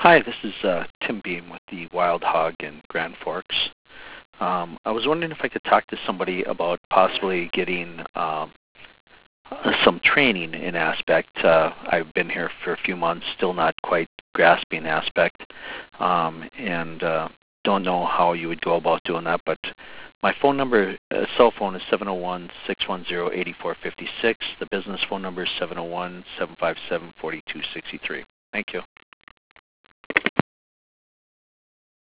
Hi, this is Tim Beam with the Wild Hog in Grand Forks. I was wondering if I could talk to somebody about possibly getting some training in Aspect. I've been here for a few months, still not quite grasping Aspect, and don't know how you would go about doing that, but my phone number, cell phone is 701-610-8456. The business phone number is 701-757-4263. Thank you.